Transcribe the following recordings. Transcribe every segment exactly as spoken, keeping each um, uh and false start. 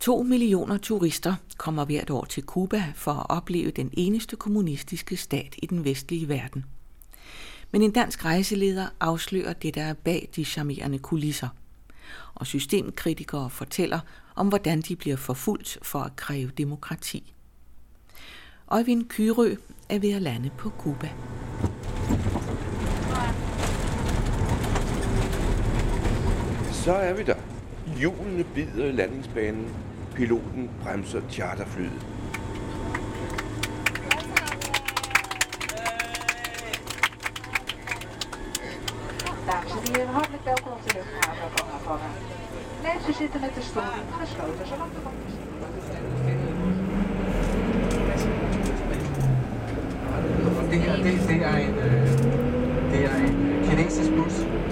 To millioner turister kommer hvert år til Cuba for at opleve den eneste kommunistiske stat i den vestlige verden. Men en dansk rejseleder afslører det, der er bag de charmerende kulisser. Og systemkritikere fortæller om, hvordan de bliver forfulgt for at kræve demokrati. Øjvind Kyrø er ved at lande på Cuba. Så er vi der. Hjulene bider i landingsbanen. Piloten bremser charterflyet. Dames en heren, hartelijk welkom op de luchthaven van Havana. Mensen zitten met de stoelen gesloten, zolang de band is. Det her, det, det er en, det er en kinesisk bus.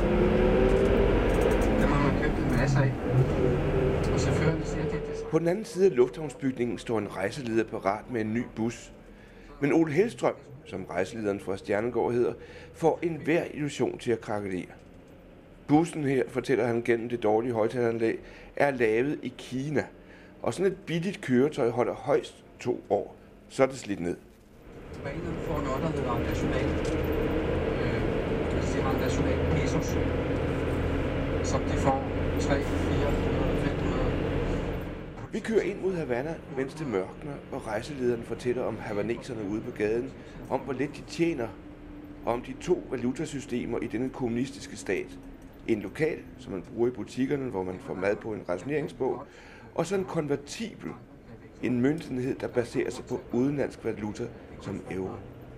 Der må man købe en masse af. Og chaufføren siger, det er det. På den anden side af lufthavnsbygningen står en rejseleder parat med en ny bus. Men Ole Hellstrøm, som rejselederen fra Stjernegård hedder, får enhver illusion til at krakelere. Bussen her, fortæller han gennem det dårlige højtaleranlæg, er lavet i Kina. Og sådan et billigt køretøj holder højst to år. Så er det slidt ned. Cubanerne får noget, der hedder national, øh, sige, national pesos, som de får tre, fire, fem hundrede. Vi kører ind mod Havana, mens det mørkner, og rejselederen fortæller om havaneserne ude på gaden, om hvor lidt de tjener, og om de to valutasystemer i denne kommunistiske stat. En lokal, som man bruger i butikkerne, hvor man får mad på en rationeringsbog, og så en konvertibel, en møntenhed, der baserer sig på udenlandsk valuta som euro.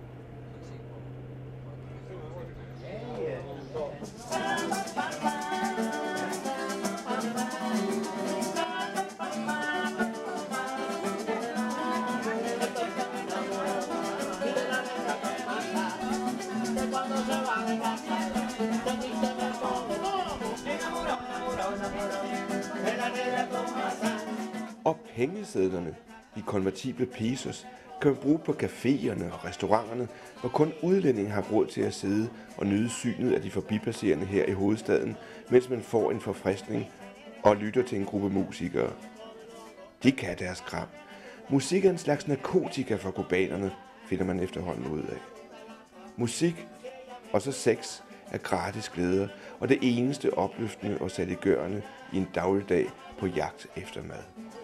Og pengesedlerne, de konvertible pesos, kan man bruge på caféerne og restauranterne, hvor kun udlændinge har råd til at sidde og nyde synet af de forbipasserende her i hovedstaden, mens man får en forfriskning og lytter til en gruppe musikere. De kan deres kram. Musik er en slags narkotika for kubanerne, finder man efterhånden ud af. Musik og så sex er gratis glæder, og det eneste opløftende og saliggørende i en dagligdag på jagt efter mad.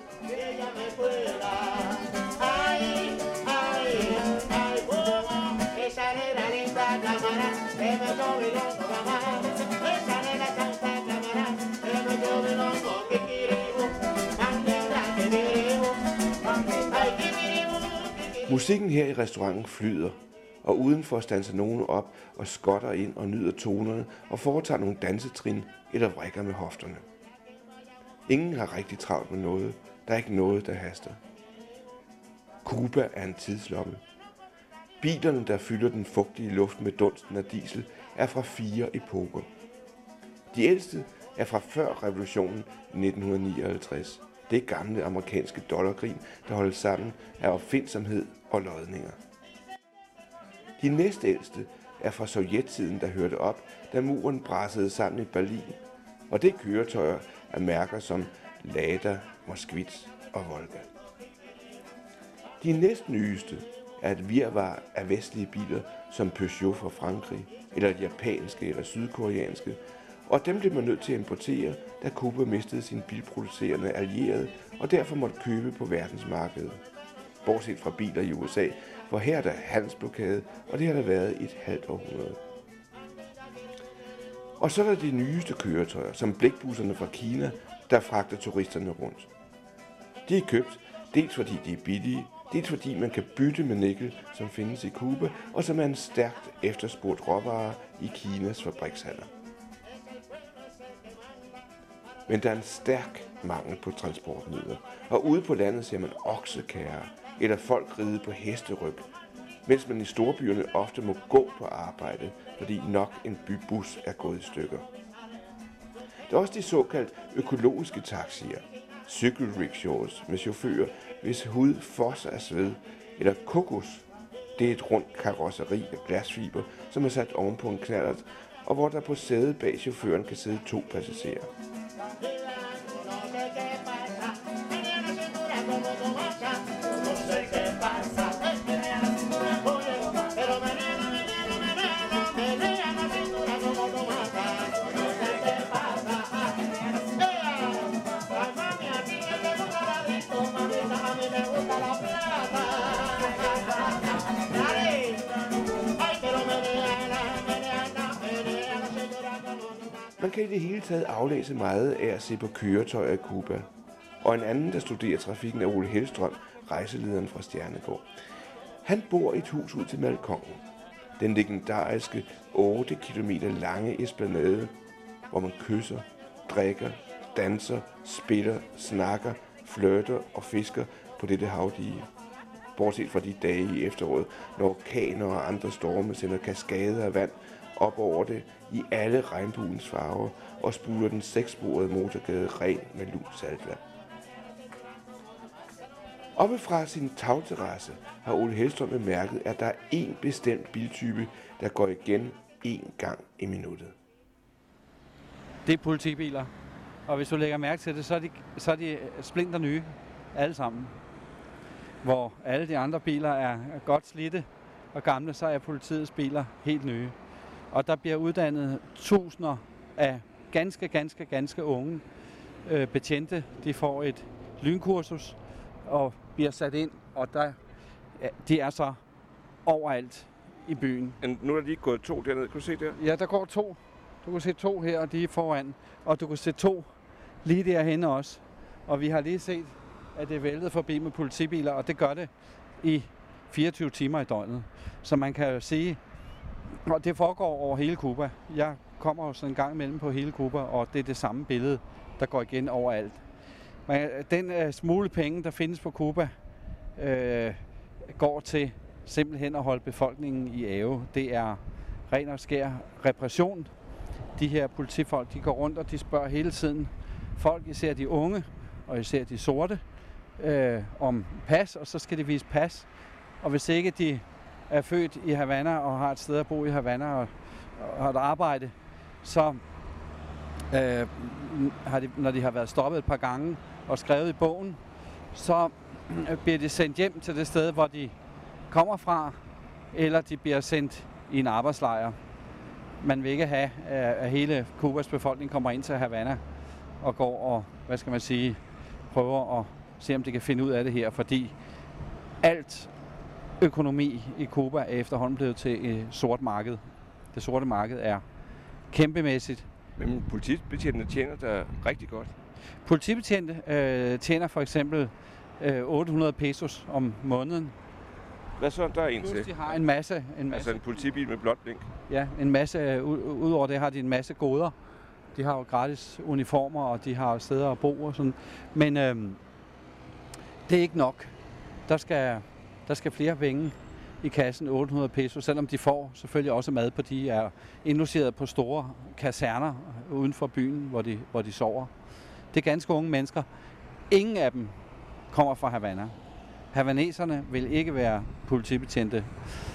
Musikken her i restauranten flyder, og udenfor standser nogen op og skotter ind og nyder tonerne og foretager nogle dansetrin eller vrikker med hofterne. Ingen har rigtig travlt med noget. Der er ikke noget, der haster. Cuba er en tidslomme. Bilerne, der fylder den fugtige luft med dunsten af diesel, er fra fire epoker. De ældste er fra før revolutionen i nitten nioghalvtreds. Det er gamle amerikanske dollargrin, der holdes sammen af opfindsomhed og lodninger. De næstældste er fra sovjettiden, der hørte op, da muren brassede sammen i Berlin. Og det er køretøjer af mærker som Lada, Moskvitz og Volga. De næstnyeste er et virvar af vestlige biler som Peugeot fra Frankrig, eller de japanske eller sydkoreanske, og dem blev man nødt til at importere, da Cuba mistede sin bilproducerende allierede og derfor måtte købe på verdensmarkedet. Bortset fra biler i U S A, hvor her er der handelsblokade, og det har der været i et halvt århundrede. Og så er der de nyeste køretøjer, som blikbusserne fra Kina, der fragter turisterne rundt. De er købt, dels fordi de er billige, dels fordi man kan bytte med nikkel, som findes i Cuba, og som er en stærkt efterspurgt råvare i Kinas fabrikshaller. Men der er en stærk mangel på transportmidler, og ude på landet ser man oksekærrer eller folk ride på hesteryg, mens man i storbyerne ofte må gå på arbejde, fordi nok en bybus er gået i stykker. Der er også de såkaldt økologiske taxier, cykelrickshaws med chauffører, hvis hud fosser af sved, eller kokos. Det er et rundt karosseri af glasfiber, som er sat oven på en knallert, og hvor der på sædet bag chaufføren kan sidde to passagerer. kan i det hele taget aflæse meget af at se på køretøjer i Cuba. Og en anden, der studerer trafikken, er Ole Hellstrøm, rejselederen fra Stjernegård. Han bor i et hus ud til Malkongen, den legendariske otte kilometer lange esplanade, hvor man kysser, drikker, danser, spiller, snakker, flirter og fisker på dette havdige. Bortset fra de dage i efteråret, når orkaner og andre storme sender kaskader af vand op over det i alle regnbuens farver og spuler den sekssporede motorgade ren med lunt saltvand. Oppe fra sin tagterrasse har Ole Hellstrøm bemærket, at der er én bestemt biltype, der går igen én gang i minuttet. Det er politibiler, og hvis du lægger mærke til det, så er de, så er de splinter nye, alle sammen. Hvor alle de andre biler er godt slidte og gamle, så er politiets biler helt nye. Og der bliver uddannet tusinder af ganske, ganske, ganske unge øh, betjente. De får et lynkursus og bliver sat ind, og der, ja, de er så overalt i byen. Nu er der lige gået to dernede. Kan du se der? Ja, der går to. Du kan se to her, og de er foran. Og du kan se to lige derhenne også. Og vi har lige set, at det er væltet forbi med politibiler, og det gør det i fireogtyve timer i døgnet. Så man kan jo sige, og det foregår over hele Cuba. Jeg kommer jo sådan en gang imellem på hele Cuba, og det er det samme billede, der går igen overalt. Men den uh, smule penge, der findes på Cuba, øh, går til simpelthen at holde befolkningen i ave. Det er ren og skær repression. De her politifolk, de går rundt, og de spørger hele tiden folk, især de unge, og især de sorte, øh, om pas, og så skal de vise pas. Og hvis ikke de er født i Havana og har et sted at bo i Havana og, og har et arbejde, så øh, har de, når de har været stoppet et par gange og skrevet i bogen, så øh, bliver de sendt hjem til det sted, hvor de kommer fra, eller de bliver sendt i en arbejdslejr. Man vil ikke have, at hele Cubas befolkning kommer ind til Havana og går og, hvad skal man sige, prøver at se, om de kan finde ud af det her, fordi alt økonomi i Cuba er efterhånden blevet til et sort marked. Det sorte marked er kæmpemæssigt. Men politibetjentene tjener der rigtig godt. Politibetjente øh, tjener for eksempel øh, otte hundrede pesos om måneden. Hvad så der er en til? De har en masse, en masse. Altså en politibil med blåt blink? Ja, en masse. Udover det har de en masse goder. De har jo gratis uniformer, og de har steder at bo og sådan. Men øhm, det er ikke nok. Der skal, der skal flere penge i kassen, otte hundrede peso, selvom de får selvfølgelig også mad på, de er indlogeret på store kaserner uden for byen, hvor de, hvor de sover. Det er ganske unge mennesker. Ingen af dem kommer fra Havana. Havaneserne vil ikke være politibetjente.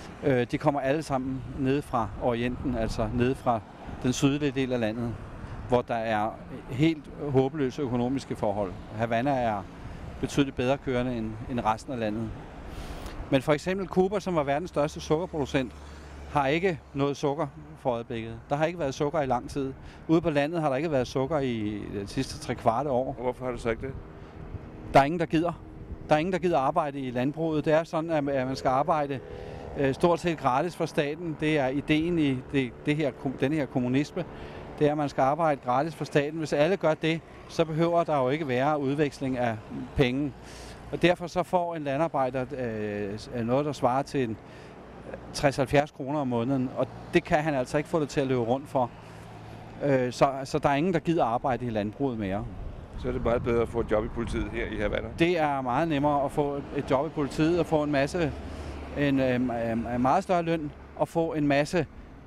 De kommer alle sammen nede fra Orienten, altså nede fra den sydlige del af landet, hvor der er helt håbløse økonomiske forhold. Havana er betydeligt bedre kørende end, end resten af landet. Men for eksempel Cuba, som var verdens største sukkerproducent, har ikke noget sukker for øjeblikket. Der har ikke været sukker i lang tid. Ude på landet har der ikke været sukker i de sidste tre kvarte år. Og hvorfor har du sagt det? Der er ingen, der gider. Der er ingen, der gider arbejde i landbruget. Det er sådan, at man skal arbejde øh, stort set gratis for staten. Det er ideen i det, det her, den her kommunisme. Det er, at man skal arbejde gratis for staten. Hvis alle gør det, så behøver der jo ikke være udveksling af penge. Og derfor så får en landarbejder øh, noget, der svarer til en tres til halvfjerds kroner om måneden. Og det kan han altså ikke få det til at løbe rundt for. Øh, så, så der er ingen, der gider arbejde i landbruget mere. Så er det meget bedre at få et job i politiet her i Havana? Det er meget nemmere at få et job i politiet og få en masse, en, en, en meget større løn og få en masse,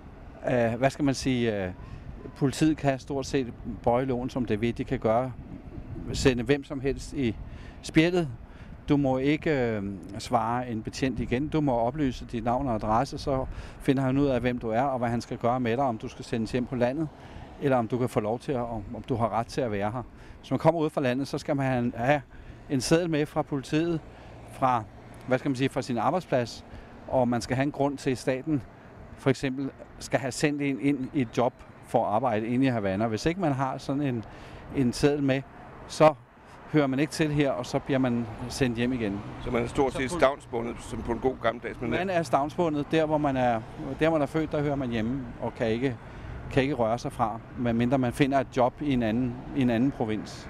øh, hvad skal man sige, øh, politiet kan stort set bøje loven, som det ved, de kan gøre, sende hvem som helst i spjældet. Du må ikke øh, svare en betjent igen. Du må oplyse dit navn og adresse, så finder han ud af, hvem du er og hvad han skal gøre med dig, om du skal sendes hjem på landet, eller om du kan få lov til at, om, om du har ret til at være her. Hvis man kommer ud fra landet, så skal man have en seddel med fra politiet, fra, hvad skal man sige, fra sin arbejdsplads, og man skal have en grund til, at staten for eksempel skal have sendt en ind i et job for at arbejde inde i Havana. Hvis ikke man har sådan en, en seddel med, så hører man ikke til her, og så bliver man sendt hjem igen. Så man er stort set stavnsbundet, som på en god gammeldags måde? Man er stavnsbundet. Der, hvor man er, der, hvor man er født, der hører man hjemme, og kan ikke kan ikke røre sig fra, medmindre man finder et job i en anden, i en anden provins.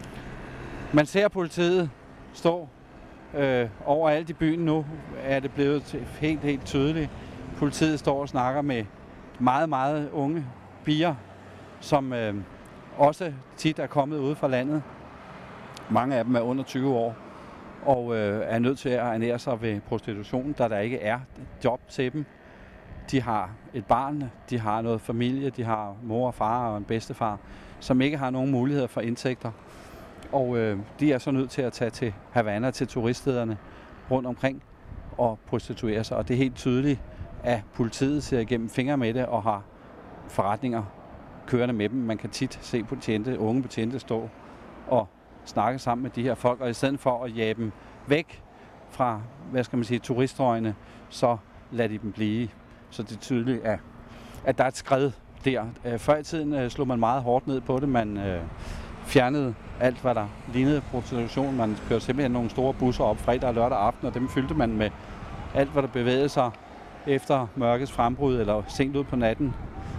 Man ser politiet stå øh, overalt i byen nu, er det blevet helt, helt tydeligt. Politiet står og snakker med meget, meget unge piger, som øh, også tit er kommet ude fra landet. Mange af dem er under tyve år og øh, er nødt til at ernære sig ved prostitution, da der ikke er job til dem. De har et barn, de har noget familie, de har mor og far og en bedstefar, som ikke har nogen muligheder for indtægter. Og øh, de er så nødt til at tage til Havana, til turiststederne rundt omkring og prostituere sig. Og det er helt tydeligt, at politiet ser igennem fingre med det og har forretninger kørende med dem. Man kan tit se betjente, unge betjente stå og snakke sammen med de her folk, og i stedet for at jage dem væk fra, hvad skal man sige, turiststrøgene, så lader de dem blive. Så det er tydeligt, at, at der er et skred der. Før i tiden slog man meget hårdt ned på det. Man øh, fjernede alt, hvad der lignede prostitution. Man kørte simpelthen nogle store busser op fredag og lørdag aften, og dem fyldte man med alt, hvad der bevægede sig efter mørkets frembrud eller sent ud på natten,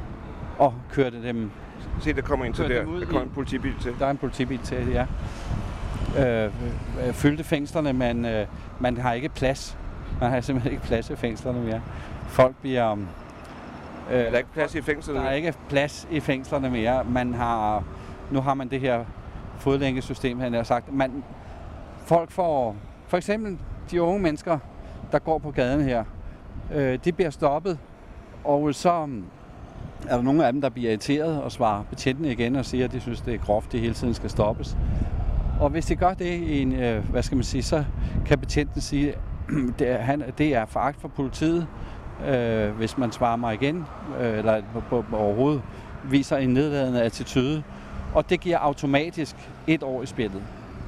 og kørte dem. Se, der kommer en til der. Der kommer en politibil til. Der er en politibil til, ja. Øh, fyldte fængslerne, men øh, man har ikke plads. Man har simpelthen ikke plads i fængslerne mere. Folk bliver... Øh, er der ikke plads i fængslerne? Der er ikke plads i fængslerne mere. Man har, nu har man det her fodlænkesystem, han har sagt. Man, folk får... For eksempel de unge mennesker, der går på gaden her, øh, de bliver stoppet, og så er der nogle af dem, der bliver irriteret og svarer betjentene igen og siger, at de synes, det er groft, det hele tiden skal stoppes. Og hvis de gør det i en, øh, hvad skal man sige, så kan betjenten sige, det er, han, det er foragt for politiet, øh, hvis man svarer mig igen, øh, eller på, på, overhovedet viser en nedladende attitude. Og det giver automatisk et år i spillet.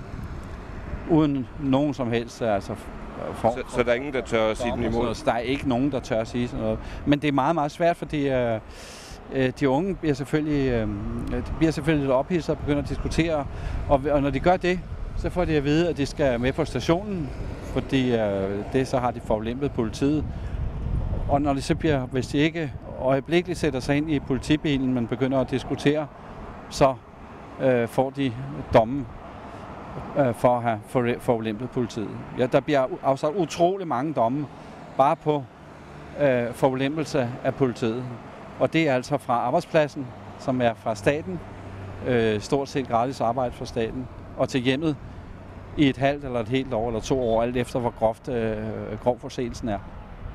Uden nogen som helst, altså... For, så, så der er ingen, der tør at sige den imod? Så der er ikke nogen, der tør at sige sådan noget. Men det er meget, meget svært, fordi øh, de unge bliver selvfølgelig, øh, de bliver selvfølgelig lidt ophidset og begynder at diskutere. Og, og når de gør det, så får de at vide, at de skal med på stationen, fordi øh, det så har de forulempet politiet. Og når de så bliver, hvis de ikke øjeblikkeligt sætter sig ind i politibilen, men begynder at diskutere, så øh, får de dommen for at have forulempet politiet. Ja, der bliver afsat utrolig mange domme bare på øh, forulempelse af politiet. Og det er altså fra arbejdspladsen, som er fra staten, øh, stort set gratis arbejde fra staten, og til hjemmet i et halvt eller et helt år eller to år, alt efter hvor groft øh, grov forseelsen er.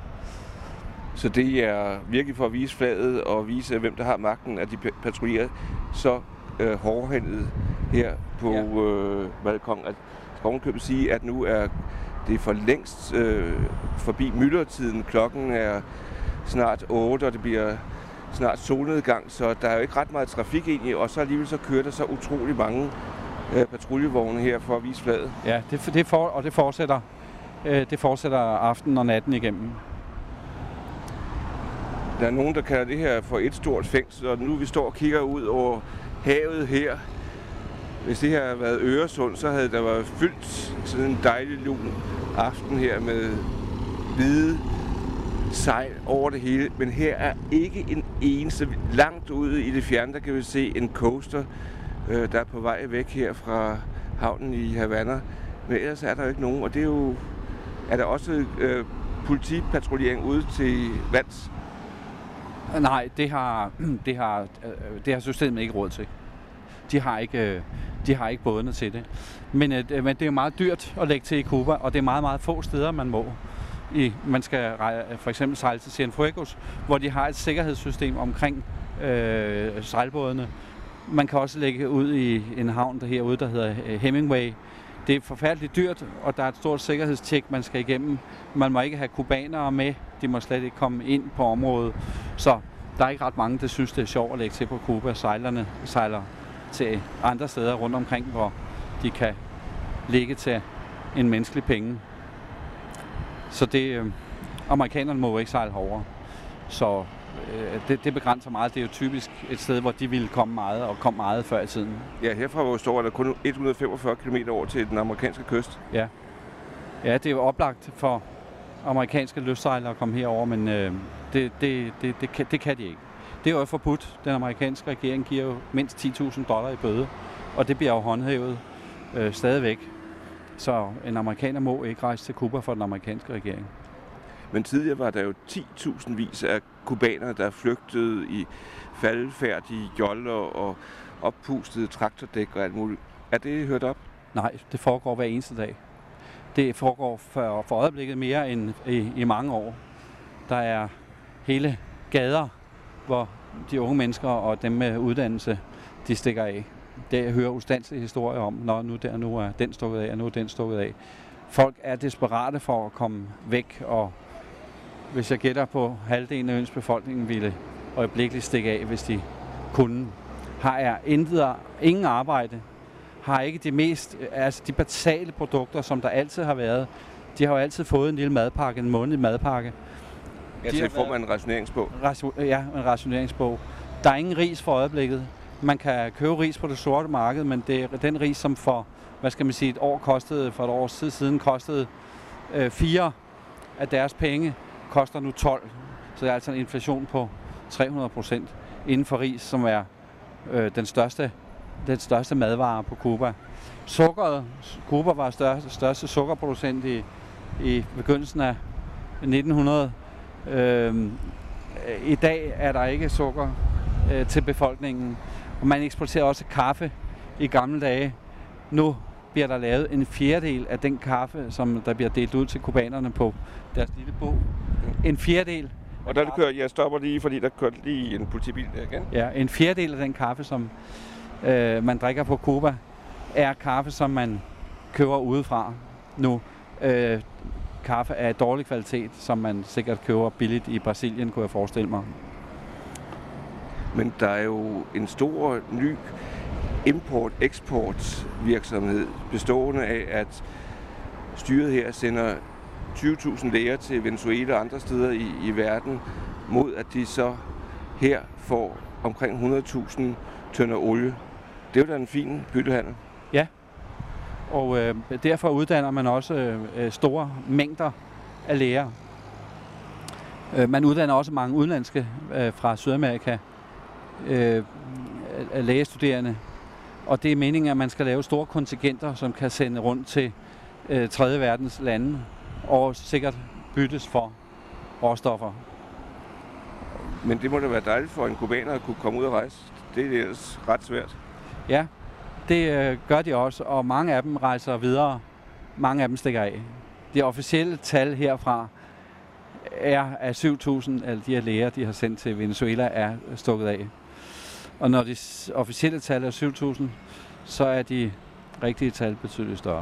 Så det er virkelig for at vise flaget og vise, hvem der har magten, at de patruljerer så øh, hårdhændet her på ja. øh, balkon, at Skovnkøbet sige, at nu er det for længst øh, forbi myldretiden. Klokken er snart otte, og det bliver snart solnedgang, så der er jo ikke ret meget trafik egentlig, og så alligevel så kører der så utrolig mange øh, patruljevogne her for at vise flaget. Ja, det, det for, og det fortsætter, øh, det fortsætter aftenen og natten igennem. Der er nogen, der kalder det her for et stort fængsel, og nu vi står og kigger ud over havet her. Hvis det her havde været Øresund, så havde der været fyldt sådan en dejlig lun aften her med hvide sejl over det hele. Men her er ikke en eneste. Langt ude i det fjerne, der kan vi se en coaster, øh, der er på vej væk her fra havnen i Havana. Men ellers er der jo ikke nogen, og det er jo... Er der også øh, politipatruljering ude til vands? Nej, det har, det har, det har systemet ikke råd til. De har ikke, de har ikke bådene til det. Men, men det er meget dyrt at lægge til i Cuba, og det er meget, meget få steder, man må. I, man skal for eksempel sejle til Cienfuegos, hvor de har et sikkerhedssystem omkring øh, sejlbådene. Man kan også lægge ud i en havn der herude, der hedder Hemingway. Det er forfærdeligt dyrt, og der er et stort sikkerhedstjek, man skal igennem. Man må ikke have kubanere med. De må slet ikke komme ind på området. Så der er ikke ret mange, der synes, det er sjovt at lægge til på Cuba. Sejlerne sejler til andre steder rundt omkring, hvor de kan ligge til en menneskelig penge. Så det, øh, amerikanerne må jo ikke sejle herovre. Så øh, det, det begrænser meget. Det er jo typisk et sted, hvor de ville komme meget, og kom meget før i tiden. Ja, herfra hvor vi står, er der kun et hundrede og femogfyrre kilometer over til den amerikanske kyst. Ja, ja det er jo oplagt for amerikanske lystsejlere at komme herover, men øh, det, det, det, det, kan, det kan de ikke. Det er jo forbudt. Den amerikanske regering giver jo mindst ti tusind dollar i bøde, og det bliver jo håndhævet øh, stadigvæk. Så en amerikaner må ikke rejse til Cuba for den amerikanske regering. Men tidligere var der jo ti tusind vis af kubanere, der flygtede i faldefærdige joller og oppustede traktordæk og alt muligt. Er det hørt op? Nej, det foregår hver eneste dag. Det foregår for, for øjeblikket mere end i, i mange år. Der er hele gader, hvor de unge mennesker og dem med uddannelse, de stikker af. Det jeg hører ustandslige historier om, når nu, der, nu er den stukket af, og nu er den stukket af. Folk er desperate for at komme væk, og hvis jeg gætter på, halvdelen af øens befolkningen ville øjeblikkeligt stikke af, hvis de kunne. Har er intet, ingen arbejde, har ikke de mest, altså de basale produkter, som der altid har været. De har jo altid fået en lille madpakke, en månedlig madpakke. Ja, så får man en rationeringsbog. Ja, en rationeringsbog. Der er ingen ris for øjeblikket. Man kan købe ris på det sorte marked, men det er den ris, som for, hvad skal man sige, et år kostede, for et års tid siden kostede øh, fire af deres penge, koster nu tolv. Så det er altså en inflation på tre hundrede procent inden for ris, som er øh, den største, den største madvare på Cuba. Sukkeret, Cuba var største, største sukkerproducent i, i begyndelsen af nitten hundrede. Øh, I dag er der ikke sukker øh, til befolkningen, og man eksporterer også kaffe i gamle dage. Nu bliver der lavet en fjerdedel af den kaffe, som der bliver delt ud til kubanerne på deres lille bog. En fjerdedel. Og der kører, jeg stopper lige, fordi der kørte lige en politibil der igen. Ja, en fjerdedel af den kaffe, som øh, man drikker på Cuba, er kaffe, som man køber udefra nu. Øh, kaffe af dårlig kvalitet, som man sikkert køber billigt i Brasilien, kunne jeg forestille mig. Men der er jo en stor ny import-eksport virksomhed, bestående af, at styret her sender tyve tusind læger til Venezuela og andre steder i, i verden, mod at de så her får omkring hundrede tusind tønder olie. Det er jo da en fin byttehandel. Ja, og øh, derfor uddanner man også øh, store mængder af læger. Øh, man uddanner også mange udenlandske øh, fra Sydamerika øh, lægestuderende, og det er meningen, at man skal lave store kontingenter, som kan sende rundt til øh, tredje verdens lande, og sikkert byttes for råstoffer. Men det må da være dejligt for en kubaner at kunne komme ud og rejse. Det er ellers ret svært. Ja, det øh, gør de også, og mange af dem rejser videre. Mange af dem stikker af. De officielle tal herfra er, at syv tusind af de her læger, de har sendt til Venezuela, er stukket af. Og når de officielle tal er syv tusind, så er de rigtige tal betydeligt større.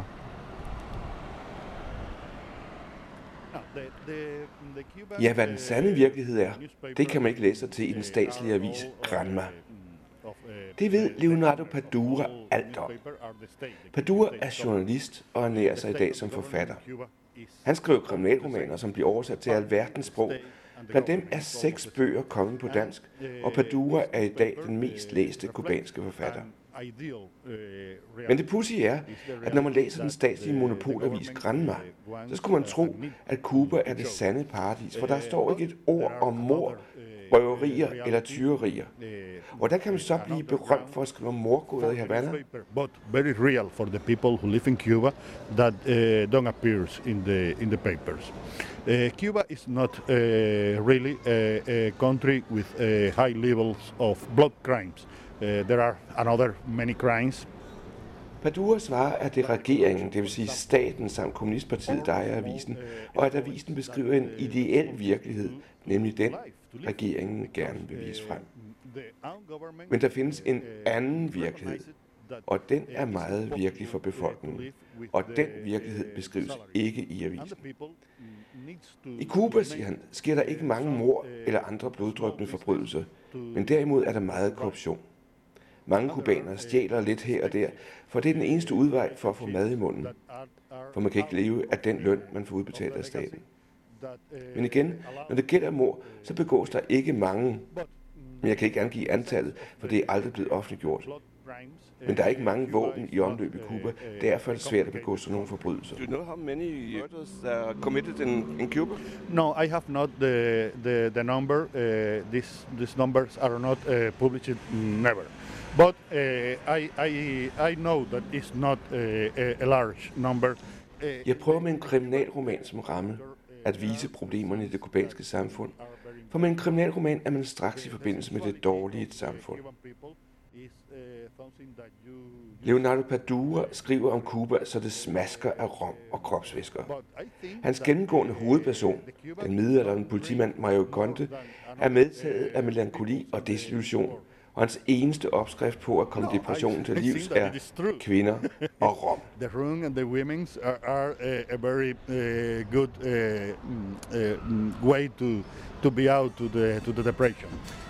Ja, hvad den sande virkelighed er, det kan man ikke læse sig til i den statslige avis Granma. Det ved Leonardo Padura alt om. Padura er journalist og ernærer sig i dag som forfatter. Han skriver kriminalromaner, som bliver oversat til alverdens sprog. Blandt dem er seks bøger kommet på dansk, og Padura er i dag den mest læste kubanske forfatter. Men det pudsige er, at når man læser den statslige monopolavis Granma, så skulle man tro, at Cuba er det sande paradis, for der står ikke et ord om mord, røverier eller tyverier. Og der kan man så blive berømt for at skrive mordgåder i Havana. But very real for the people who live in Cuba that uh, don't appear in the in the papers. Uh, Cuba is not uh, really a, a country with uh, high levels of blood crimes. Uh, there are another many crimes. Padura svarer, at det er regeringen, det vil sige staten samt kommunistpartiet, der ejer avisen, og at avisen beskriver en ideel virkelighed, nemlig den, regeringen gerne vil vise frem. Men der findes en anden virkelighed, og den er meget virkelig for befolkningen, og den virkelighed beskrives ikke i avisen. I Cuba, siger han, sker der ikke mange mord eller andre bloddryppende forbrydelser, men derimod er der meget korruption. Mange kubanere stjæler lidt her og der, for det er den eneste udvej for at få mad i munden. For man kan ikke leve af den løn, man får udbetalt af staten. Men igen, når det gælder mord, så begås der ikke mange. Men jeg kan ikke angive antallet, for det er aldrig blevet offentliggjort. Men der er ikke mange våben i omløb i Cuba. Derfor er det svært at begå sådan nogle forbrydelser. Do you know how many murders are committed in, in Cuba? No, I have not the the, the number. Uh, these these numbers are not uh, published never. But uh, I I I know that it's not uh, a large number. Uh, Jeg prøver med en kriminalroman som ramme at vise problemerne i det kubanske samfund. For med en kriminalroman er man straks i forbindelse med det dårlige samfund. Leonardo Padura skriver om Cuba, så det smasker af rom og kropsvæsker. Hans gennemgående hovedperson, den midaldrende politimand Mario Conde, er medtaget af melankoli og desillusion, og hans eneste opskrift på at komme depressionen til livs er kvinder og rom. The room and the women's are, are a, a very uh, good uh, uh, way to to be out to the to the depression.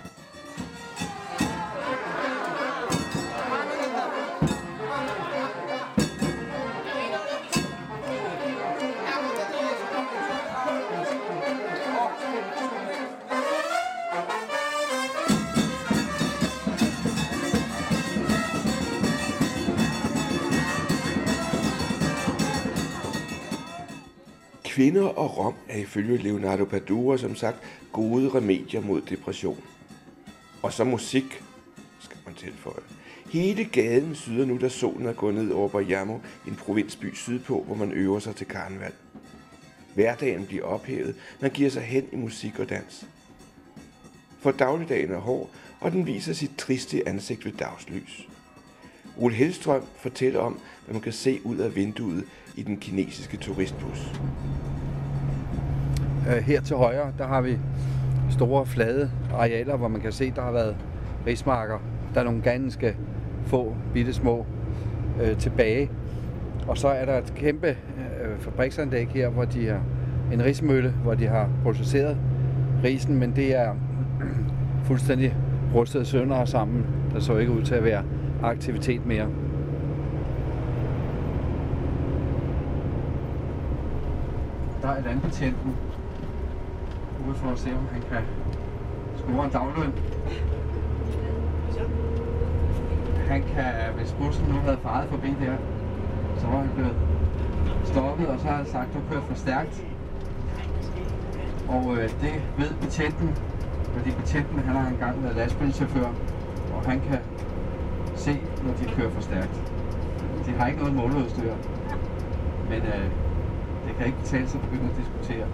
Kvinder og rom er ifølge Leonardo Padura som sagt gode remedier mod depression. Og så musik, skal man tilføje. Hele gaden syder nu, da solen er gået ned over Bayamo, en provinsby sydpå, hvor man øver sig til karneval. Hverdagen bliver ophævet, man giver sig hen i musik og dans. For dagligdagen er hård, og den viser sit triste ansigt ved dagslys. Ole Hellstrøm fortæller om, hvad man kan se ud af vinduet i den kinesiske turistbus. Her til højre, der har vi store flade arealer, hvor man kan se, der har været rismarker. Der er nogle ganske få, bitte små øh, tilbage. Og så er der et kæmpe øh, fabriksanlæg her, hvor de har en rismølle, hvor de har processeret risen, men det er fuldstændig rustet sønder sammen. Der så ikke ud til at være aktivitet mere. Der er landbetjenten ude for at se, om han kan score en dagløn. Han kan, hvis bussen nu havde faret forbi der, så var han blevet stoppet, og så har han sagt, at du kører for stærkt. Og øh, det ved betjenten, fordi betjenten han har engang været lastbilchauffør, og han kan se, når de kører for stærkt. De har ikke noget måleudstyr, men øh, det kan ikke betale sig at begynde at diskutere.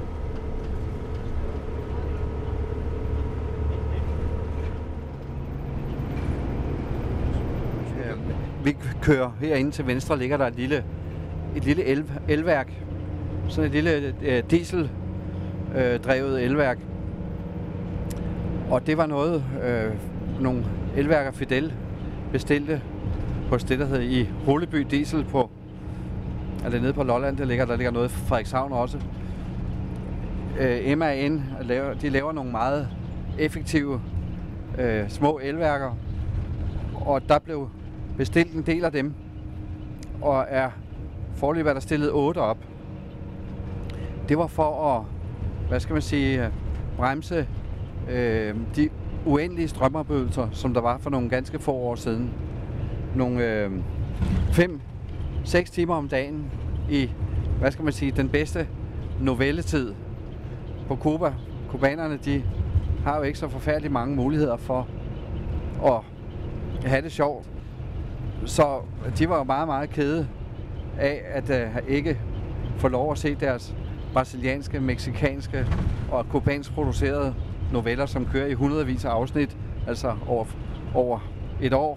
Vi kører herinde til venstre, ligger der et lille, et lille el, elværk. Sådan et lille øh, dieseldrevet øh, elværk. Og det var noget, øh, nogle elværker Fidel bestilte på et sted, der hedder i Holeby Diesel på, altså nede på Lolland, der ligger, der ligger noget i Frederikshavn også. Øh, M A N, de laver nogle meget effektive øh, små elværker, og der blev bestilt en del af dem, og er foreløbig er der stillet otte op. Det var for at, hvad skal man sige, bremse øh, de uendelige strømafbrydelser, som der var for nogle ganske få år siden. Nogle øh, fem, seks timer om dagen i, hvad skal man sige, den bedste novelletid på Cuba. Cubanerne, de har jo ikke så forfærdeligt mange muligheder for at have det sjovt. Så de var jo meget, meget kede af at uh, ikke få lov at se deres brasilianske, mexikanske og kubansk producerede noveller, som kører i hundredvis af afsnit, altså over, over et år.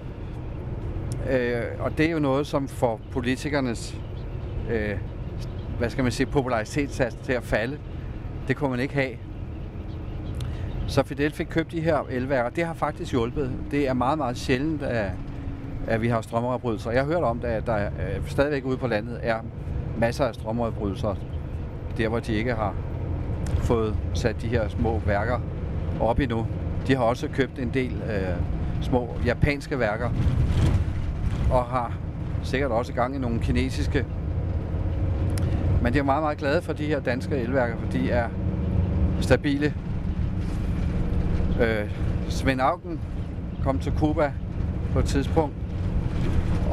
Uh, og det er jo noget, som får politikernes uh, hvad skal man sige, popularitetssats til at falde. Det kunne man ikke have. Så Fidel fik købt de her elværker. Det har faktisk hjulpet. Det er meget, meget sjældent, at at vi har strømafbrydelser. Jeg har hørt om, at der øh, stadigvæk ude på landet er masser af strømafbrydelser, der hvor de ikke har fået sat de her små værker op endnu. De har også købt en del øh, små japanske værker, og har sikkert også gang i nogle kinesiske. Men de er meget, meget glade for de her danske elværker, for de er stabile. Øh, Svend Auken kom til Cuba på et tidspunkt,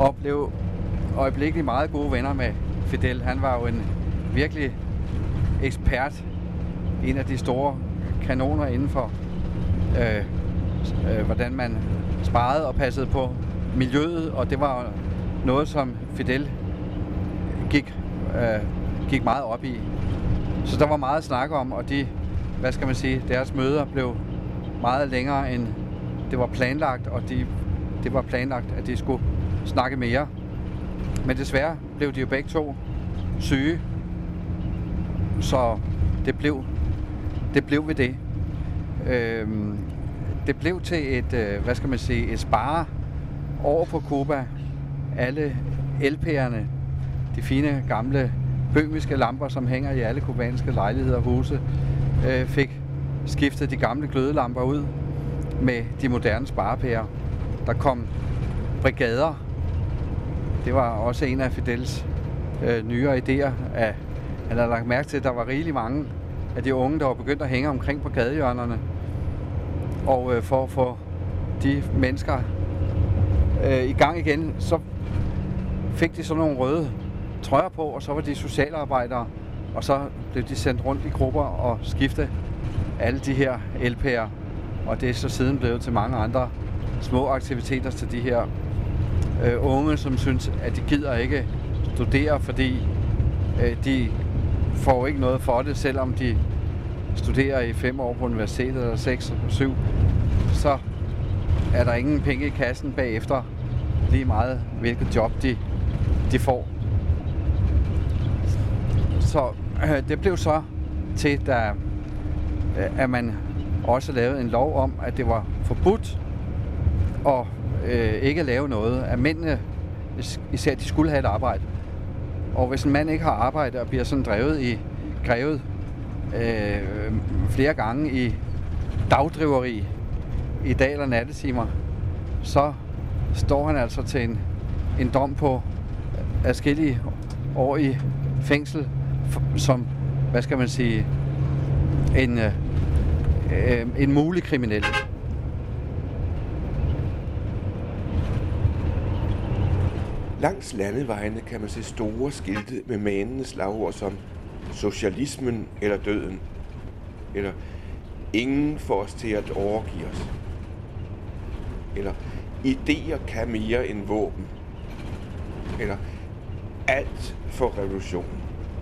og blev øjeblikkeligt meget gode venner med Fidel. Han var jo en virkelig ekspert, en af de store kanoner inden for, øh, øh, hvordan man sparede og passede på miljøet, og det var noget, som Fidel gik, øh, gik meget op i. Så der var meget at snakke om, og de, hvad skal man sige, deres møder blev meget længere, end det var planlagt, og de, det var planlagt, at de skulle snakke mere. Men desværre blev de jo begge to syge, så det blev, det blev ved det. Øhm, det blev til et, øh, hvad skal man sige, et spare over på Cuba. Alle L P'erne, de fine gamle bøhmiske lamper, som hænger i alle kubanske lejligheder og huse, øh, fik skiftet de gamle glødelamper ud med de moderne sparepærer. Der kom brigader. Det var også en af Fidels øh, nyere idéer. At han havde lagt mærke til, at der var rigeligt mange af de unge, der var begyndt at hænge omkring på gadehjørnerne. Og øh, for at få de mennesker øh, i gang igen, så fik de sådan nogle røde trøjer på, og så var de socialarbejdere, og så blev de sendt rundt i grupper og skifte alle de her L P'er. Og det er så siden blevet til mange andre små aktiviteter til de her øh, unge, som synes, at de gider ikke studere, fordi øh, de får ikke noget for det, selvom de studerer i fem år på universitetet, eller seks eller syv, så er der ingen penge i kassen bagefter, lige meget hvilket job de, de får. Så øh, det blev så til, da, øh, at man også lavede en lov om, at det var forbudt at øh, ikke lave noget. At mændene, især de skulle have et arbejde. Og hvis en mand ikke har arbejde og bliver sådan drevet i grevet øh, flere gange i dagdriveri i dag eller nattetimer, så står han altså til en, en dom på adskillige år i fængsel, som, hvad skal man sige, en, øh, en mulig kriminel. Langs landevejene kan man se store skilte med manende slagord som socialismen eller døden, eller ingen får os til at overgive os, eller idéer kan mere end våben, eller alt for revolutionen.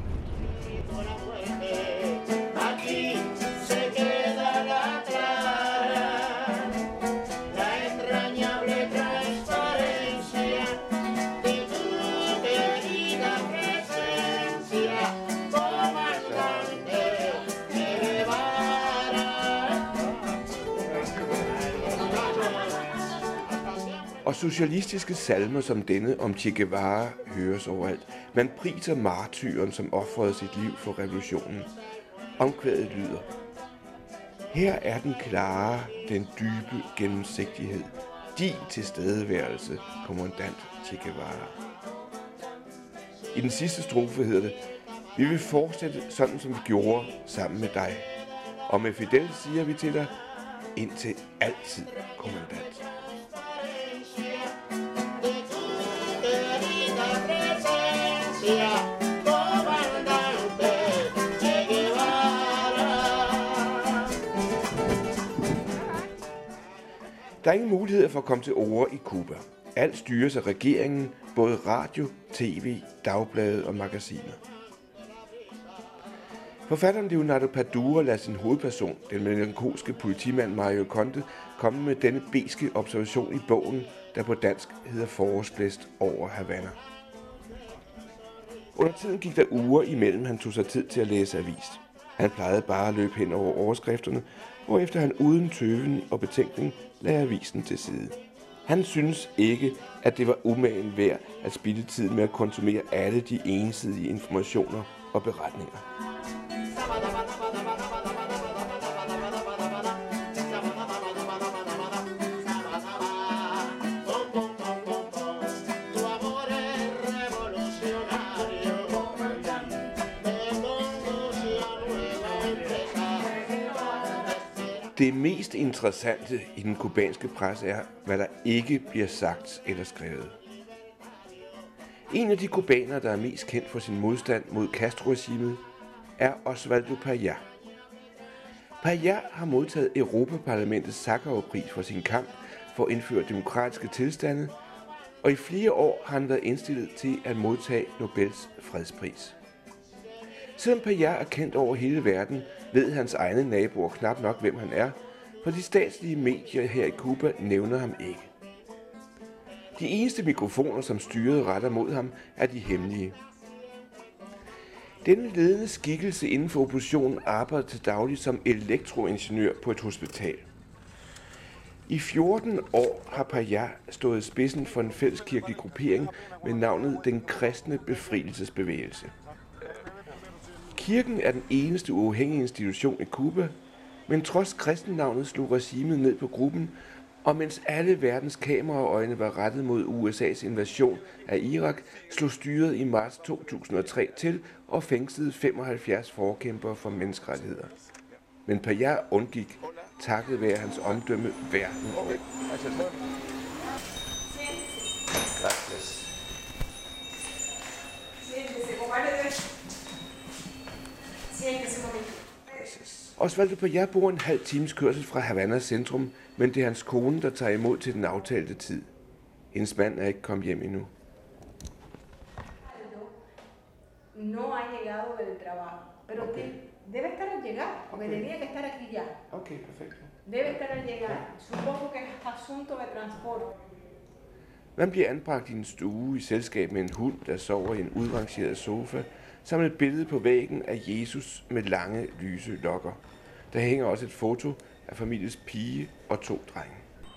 Og socialistiske salmer som denne om Che Guevara høres overalt. Man priser martyren, som ofrede sit liv for revolutionen. Omkvædet lyder: her er den klare, den dybe gennemsigtighed. Din tilstedeværelse, kommandant Che Guevara. I den sidste strofe hedder det: vi vil fortsætte sådan, som vi gjorde sammen med dig. Og med Fidel siger vi til dig: indtil altid, kommandant. Der er ingen muligheder for at komme til orde i Cuba. Alt styres af regeringen, både radio, tv, dagblade og magasiner. Forfatteren Leonardo Padura lader sin hovedperson, den melankolske politimand Mario Conde, komme med denne beske observation i bogen, der på dansk hedder Forårsblæst over Havana. Under tiden gik der uger imellem, han tog sig tid til at læse avis. Han plejede bare at løbe hen over overskrifterne, hvorefter han uden tøven og betænkning lagde avisen til side. Han synes ikke, at det var umagen værd at spilde tid med at konsumere alle de ensidige informationer og beretninger. Det mest interessante i den kubanske presse er, hvad der ikke bliver sagt eller skrevet. En af de cubanere, der er mest kendt for sin modstand mod Castro-regimet, er Osvaldo Payá. Payá har modtaget Europaparlamentets Sakharov-pris for sin kamp for at indføre demokratiske tilstande, og i flere år har han været indstillet til at modtage Nobels fredspris. Selvom Payá er kendt over hele verden, ved hans egne naboer knap nok, hvem han er, for de statslige medier her i Cuba nævner ham ikke. De eneste mikrofoner, som styret retter mod ham, er de hemmelige. Denne ledende skikkelse inden for oppositionen arbejder til daglig som elektroingeniør på et hospital. I fjorten år har Payá stået i spidsen for en fælleskirkelig gruppering med navnet Den Kristne Befrielsesbevægelse. Kirken er den eneste uafhængige institution i Cuba, men trods kristennavnet slog regimet ned på gruppen, og mens alle verdens kameraøjne var rettet mod U S A's invasion af Irak, slog styret i marts to tusind og tre til og fængslede femoghalvfjerds forkæmpere for menneskerettigheder. Men Payá undgik, takket være hans omdømme verden over. Osvaldo Payá bor en halv times kørsel fra Havanas centrum, men det er hans kone, der tager imod til den aftalte tid. Hendes mand er ikke kommet hjem endnu. No ha llegado del trabajo, pero Okay. debe estar al llegar, porque Okay. tenía que estar aquí ya. Okay, perfekt. Debe estar al llegar. Supongo que es asunto de transporte. Man bliver anbragt i en stue i selskab med en hund, der sover i en udrangeret sofa, samt et billede på væggen af Jesus med lange, lyse lokker. Der hænger også et foto af familiens pige og to drenge.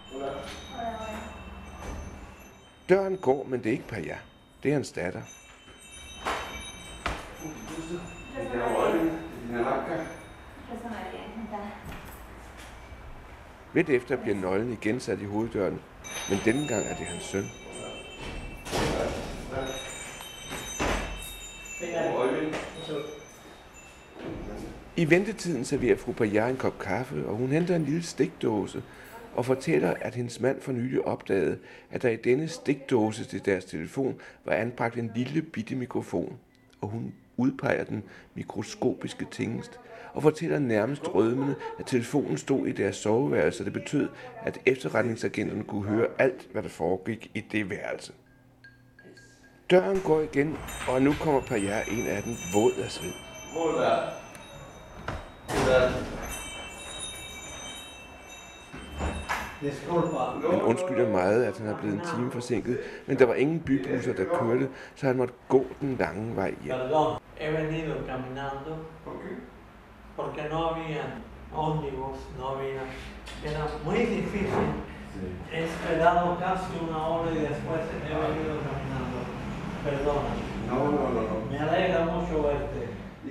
Døren går, men det er ikke Payá. Det er hans datter. Lidt efter bliver nøglen igen sat i hoveddøren, men denne gang er det hans søn. I ventetiden serverer fru Payá en kop kaffe, og hun henter en lille stikdåse og fortæller, at hendes mand for nylig opdagede, at der i denne stikdåse til deres telefon var anbragt en lille bitte mikrofon, og hun udpeger den mikroskopiske tingest og fortæller nærmest rødmende, at telefonen stod i deres soveværelse, og det betød, at efterretningsagenterne kunne høre alt, hvad der foregik i det værelse. Døren går igen, og nu kommer Payá en af dem våd af sved. Han undskylder meget, at han er blevet en time forsinket, men der var ingen bybusser, der kørte, så han måtte gå den lange vej hjem. Perdón, he venido caminando porque no había ómnibus, no había. Era muy difícil. He esperado casi una hora y después he venido caminando. Perdona. No, no, no. Me alegra mucho verte.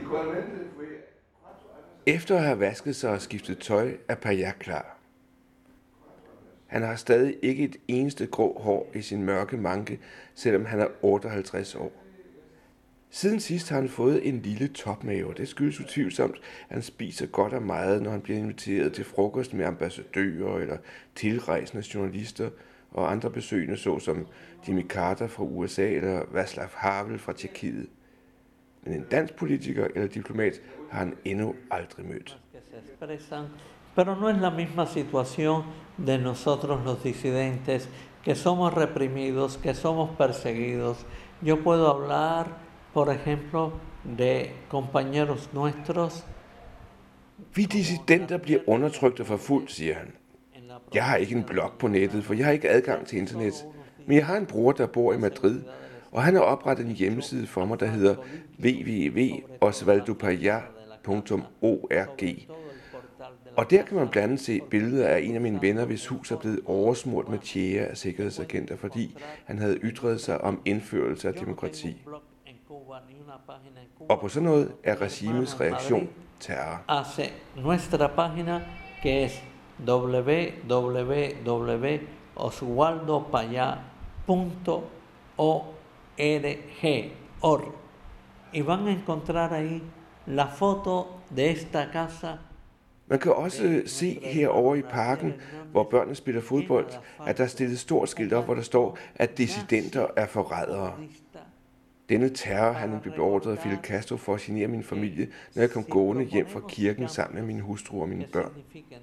Efter at have vasket sig og skiftet tøj, er Payá klar. Han har stadig ikke et eneste grå hår i sin mørke manke, selvom han er otteoghalvtreds år. Siden sidst har han fået en lille topmave. Det skyldes utvivlsomt, at han spiser godt og meget, når han bliver inviteret til frokost med ambassadører eller tilrejsende journalister og andre besøgende, såsom Jimmy Carter fra U S A eller Václav Havel fra Tjekkiet. Men en dansk politiker eller diplomat har han endnu aldrig mødt. Pero no es la misma situación de nosotros los disidentes, que somos reprimidos, que somos perseguidos. Yo puedo hablar, por ejemplo, de compañeros nuestros. Vi dissidenter bliver undertrykt og forfulgt, siger han. Jeg har ikke en blog på nettet, for jeg har ikke adgang til internet. Men jeg har en bror, der bor i Madrid, og han har oprettet en hjemmeside for mig, der hedder w w w punktum osvaldo payá punktum org. Og der kan man blandt andet se billeder af en af mine venner, hvis hus er blevet oversmurt med tjære af sikkerhedsagenter, fordi han havde ytret sig om indførelse af demokrati. Og på sådan noget er regimets reaktion terror. Hace nuestra página, que es w w w punktum osvaldo payá punktum org. Y van a encontrar ahí la foto de esta casa. Man kan også se herovre i parken, hvor børnene spiller fodbold, at der er stillet stort skilt op, hvor der står, at dissidenter er forrædere. Denne terrorhandling blev beordret af Fidel Castro for at genere min familie, når jeg kom gående hjem fra kirken sammen med min hustru og mine børn.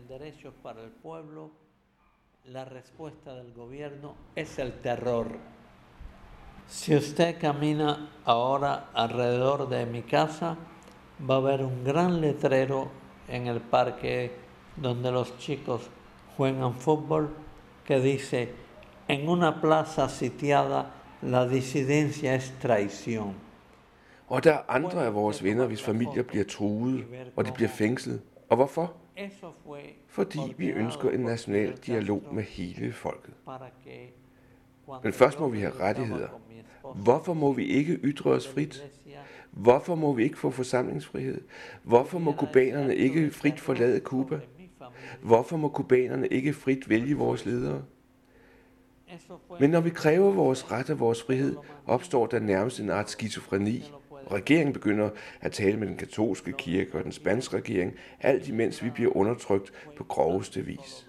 La respuesta del gobierno es el terror. Si usted camina ahora alrededor de mi casa, va a ver un gran letrero en el parque donde los chicos juegan fútbol que dice: en una plaza sitiada, la disidencia es traición. Og der er andre af vores venner, hvis familier bliver truet, og de bliver fængslet. Og hvorfor? Fordi vi ønsker en national dialog med hele folket. Men først må vi have rettigheder. Hvorfor må vi ikke ytre os frit? Hvorfor må vi ikke få forsamlingsfrihed? Hvorfor må kubanerne ikke frit forlade Cuba? Hvorfor må kubanerne ikke frit vælge vores ledere? Men når vi kræver vores ret og vores frihed, opstår der nærmest en art skizofreni. Regeringen begynder at tale med den katolske kirke og den spanske regering, alt imens vi bliver undertrykt på groveste vis.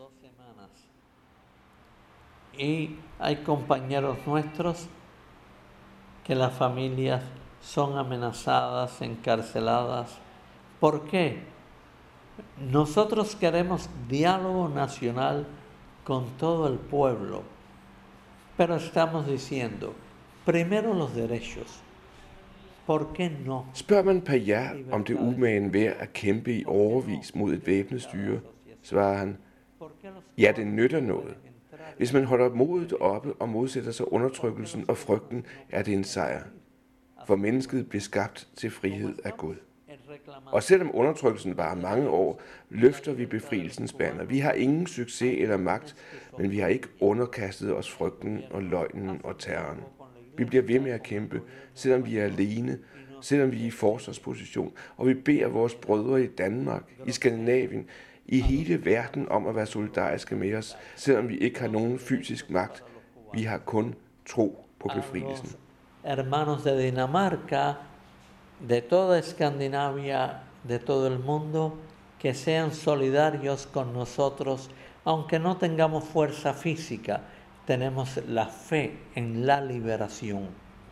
Y hay compañeros nuestros que las familias son amenazadas, encarceladas. ¿Por qué? Nosotros queremos diálogo nacional con todo el pueblo, pero estamos diciendo, primero los derechos. No? Spørger man Payá, om det er umagen værd at kæmpe i overvis mod et væbnet styre, svarer han: ja, det nytter noget. Hvis man holder modet oppe og modsætter sig undertrykkelsen og frygten, er det en sejr. For mennesket bliver skabt til frihed af Gud. Og selvom undertrykkelsen varer mange år, løfter vi befrielsens banner. Vi har ingen succes eller magt, men vi har ikke underkastet os frygten og løgnen og terroren. Vi bliver ved med at kæmpe, selvom vi er alene, selvom vi er i forsvarsposition, og vi beder vores brødre i Danmark, i Skandinavien, i hele verden om at være solidariske med os, selvom vi ikke har nogen fysisk magt. Vi har kun tro på befrielsen. Hermanos de Dinamarca, de toda Escandinavia, de todo el mundo, que sean solidarios con nosotros, aunque no tengamos fuerza física, tenemos la fe en la liberación.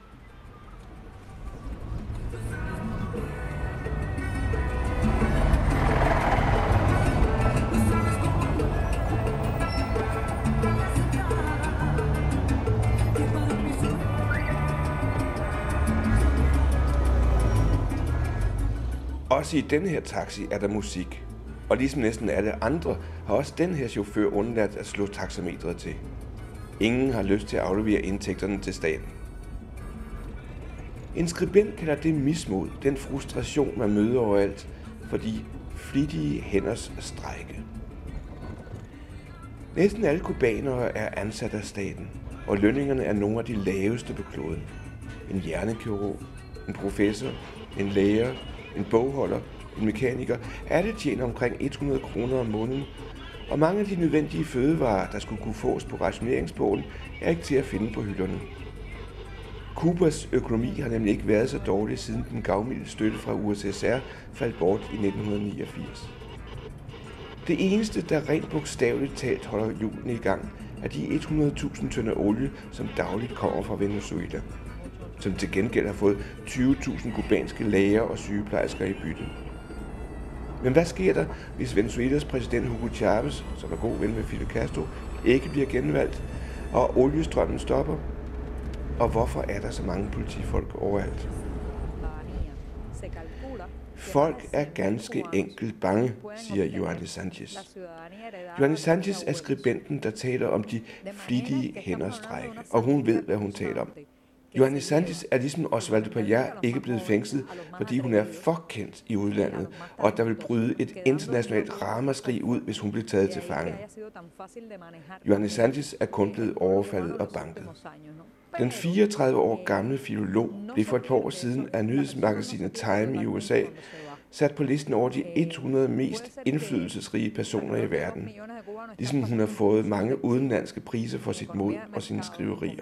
Også i denne her taxi er der musik, og ligesom næsten alle andre har også den her chauffør undladt at slå taxametret til. Ingen har lyst til at aflevere indtægterne til staten. En skribent kalder det mismod, den frustration, man møder overalt, fordi flittige hænders strejke. Næsten alle kubanere er ansat af staten, og lønningerne er nogle af de laveste på kloden. En hjernekirurg, en professor, en lærer, en bogholder, en mekaniker, alle tjener omkring hundrede kroner om måneden, og mange af de nødvendige fødevarer, der skulle kunne fås på rationeringsbogen, er ikke til at finde på hylderne. Cubas økonomi har nemlig ikke været så dårlig, siden den gavmilde støtte fra U S S R faldt bort i nitten niogfirs. Det eneste, der rent bogstaveligt talt holder hjulene i gang, er de hundrede tusind tønder olie, som dagligt kommer fra Venezuela, som til gengæld har fået tyve tusind kubanske læger og sygeplejersker i bytte. Men hvad sker der, hvis Venezuelas præsident Hugo Chávez, som er god ven med Fidel Castro, ikke bliver genvalgt, og oliestrømmen stopper? Og hvorfor er der så mange politifolk overalt? Folk er ganske enkelt bange, siger Joanny Sanchez. Joanny Sanchez er skribenten, der taler om de flittige hænders strejke, og hun ved, hvad hun taler om. Joanny Sanchez er ligesom Osvaldo Payá ikke blevet fængslet, fordi hun er for kendt i udlandet, og der vil bryde et internationalt ramaskrig ud, hvis hun bliver taget til fange. Joanny Sanchez er kun blevet overfaldet og banket. Den fireogtredive år gamle filolog blev for et par år siden af nyhedsmagasinet Time i U S A sat på listen over de hundrede mest indflydelsesrige personer i verden, ligesom hun har fået mange udenlandske priser for sit mod og sine skriverier.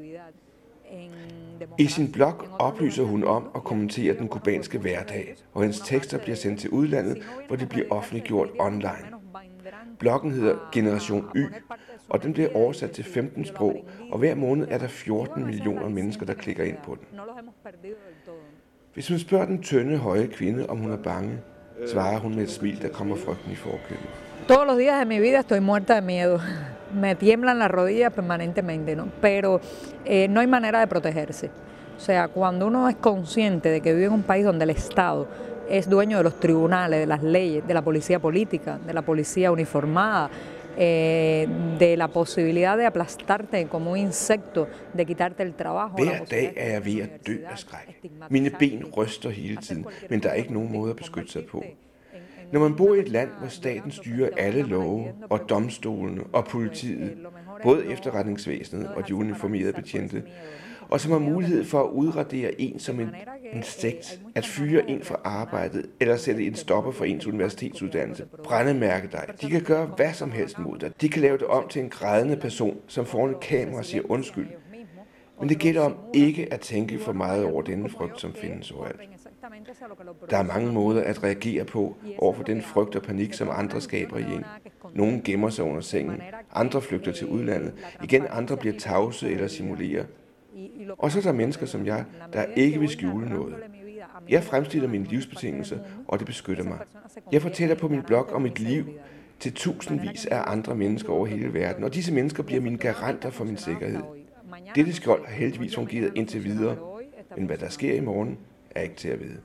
I sin blog oplyser hun om og kommenterer den kubanske hverdag, og hendes tekster bliver sendt til udlandet, hvor de bliver offentliggjort online. Bloggen hedder Generation Y, og den bliver oversat til femten sprog, og hver måned er der fjorten millioner mennesker, der klikker ind på den. Hvis man spørger den tynde, høje kvinde, om hun er bange, svarer hun med et smil, der kommer frygten i forkøbet. Todos los días de mi vida estoy muerta de miedo. Me tiemblan las rodillas permanentemente, ¿no? Pero eh, no hay manera de protegerse. O sea, cuando uno es consciente de que vive en un país donde el Estado es dueño de los tribunales, de las leyes, de la policía política, de la policía uniformada, eh, de la posibilidad de aplastarte como un insecto, de quitarte el trabajo. Hver dag er jeg ved at dø af skræk. Mine ben ryster hele tiden, men der er ikke nogen måde at beskytte sig på. Når man bor i et land, hvor staten styrer alle love, og domstolene og politiet, både efterretningsvæsenet og de uniformerede betjente, og som har mulighed for at udradere en som en insekt, at fyre en fra arbejdet eller sætte en stopper for ens universitetsuddannelse, brændemærke dig. De kan gøre hvad som helst mod dig. De kan lave det om til en grædende person, som foran et kamera siger undskyld. Men det gælder om ikke at tænke for meget over denne frygt, som findes overalt. Der er mange måder at reagere på over for den frygt og panik, som andre skaber i en. Nogle gemmer sig under sengen, andre flygter til udlandet, igen andre bliver tavse eller simulerer. Og så er der mennesker som jeg, der ikke vil skjule noget. Jeg fremstiller mine livsbetingelser, og det beskytter mig. Jeg fortæller på min blog om mit liv til tusindvis af andre mennesker over hele verden, og disse mennesker bliver mine garanter for min sikkerhed. Dette skjold har heldigvis fungeret indtil videre, men hvad der sker i morgen, er ikke til at vide.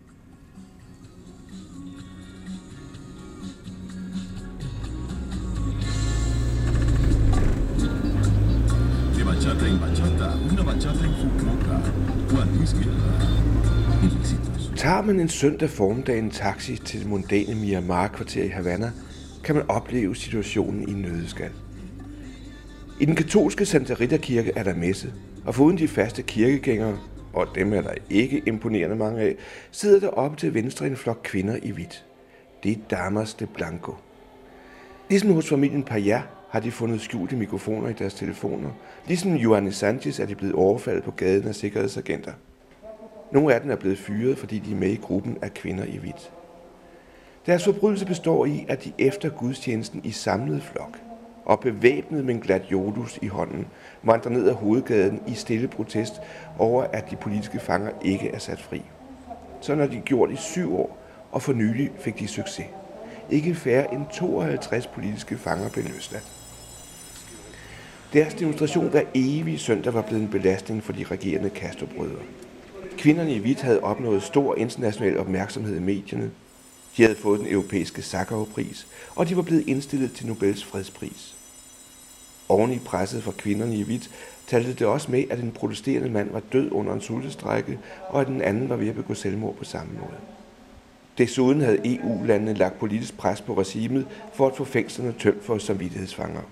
Tager man en søndag formiddag en taxi til det mondæne Miramar-kvarter i Havana, kan man opleve situationen i nøddeskal. I den katolske Santa Rita-kirke er der messe, og foruden de faste kirkegængere, og dem er der ikke imponerende mange af, sidder der oppe til venstre en flok kvinder i hvidt. Det er Damas de Blanco. Ligesom hos familien Payá har de fundet skjulte mikrofoner i deres telefoner. Ligesom Joanny Sanchez er de blevet overfaldet på gaden af sikkerhedsagenter. Nogle af dem er blevet fyret, fordi de er med i gruppen af kvinder i hvidt. Deres forbrydelse består i, at de efter gudstjenesten i samlet flok og bevæbnet med en gladiolus i hånden, vandrer ned ad hovedgaden i stille protest over, at de politiske fanger ikke er sat fri. Sådan har de gjort i syv år, og for nylig fik de succes. Ikke færre end tooghalvtreds politiske fanger blev løsladt. Deres demonstration hver evig søndag var blevet en belastning for de regerende Castro-brødre. Kvinderne i hvidt havde opnået stor international opmærksomhed i medierne. De havde fået den europæiske Sakharov-pris, og de var blevet indstillet til Nobels fredspris. Oven i presset fra kvinderne i hvidt talte det også med, at en protesterende mand var død under en sultestrejke, og at den anden var ved at begå selvmord på samme måde. Desuden havde E U-landene lagt politisk pres på regimet for at få fængslerne tømt for samvittighedsfanger.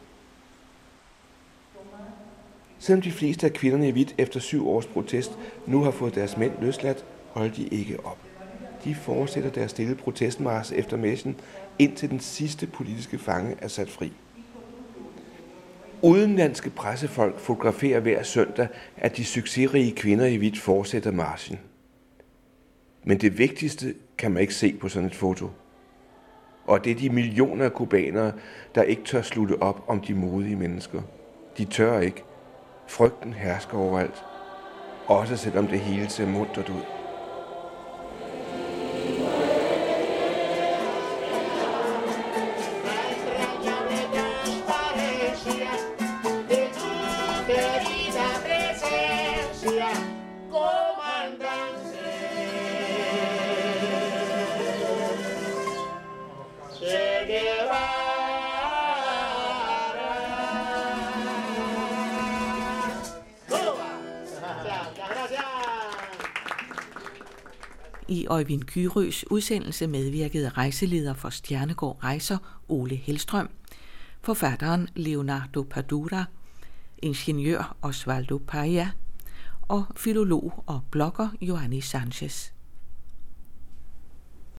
Selvom de fleste af kvinderne i hvidt efter syv års protest nu har fået deres mænd løsladt, holder de ikke op. De fortsætter deres stille protestmarch efter messen, indtil den sidste politiske fange er sat fri. Udenlandske pressefolk fotograferer hver søndag, at de succesrige kvinder i hvidt fortsætter marchen. Men det vigtigste kan man ikke se på sådan et foto. Og det er de millioner af kubanere, der ikke tør slutte op om de modige mennesker. De tør ikke. Frygten hersker overalt. Også selvom det hele ser muntert ud. I Øjvind Kyrøs udsendelse medvirkede rejseleder for Stjernegård Rejser Ole Hellstrøm, forfatteren Leonardo Padura, ingeniør Osvaldo Paya og filolog og blogger Joanny Sanchez.